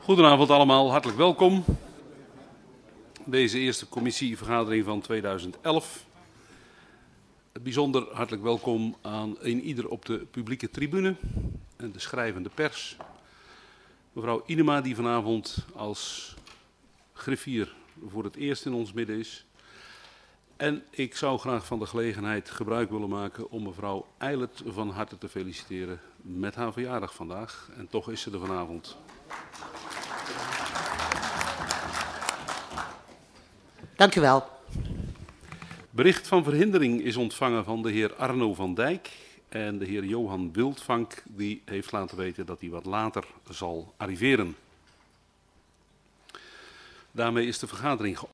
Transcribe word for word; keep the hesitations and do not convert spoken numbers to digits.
Goedenavond allemaal, hartelijk welkom. Deze eerste commissievergadering van tweeduizend elf. Bijzonder hartelijk welkom aan een ieder op de publieke tribune en de schrijvende pers. Mevrouw Inema die vanavond als griffier voor het eerst in ons midden is. En ik zou graag van de gelegenheid gebruik willen maken om mevrouw Eilert van harte te feliciteren met haar verjaardag vandaag. En toch is ze er vanavond. Dank u wel. Bericht van verhindering is ontvangen van de heer Arno van Dijk en de heer Johan Wildvank, die heeft laten weten dat hij wat later zal arriveren. Daarmee is de vergadering